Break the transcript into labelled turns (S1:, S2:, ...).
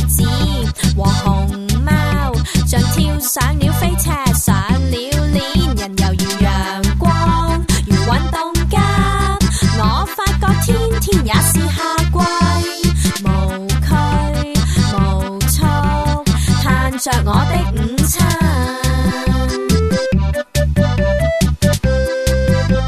S1: 子和熊貓，像跳上了飛車，上了鏈，人猶如陽光，如運動家。我發覺天天也是夏季，無拘無束，嘆着我的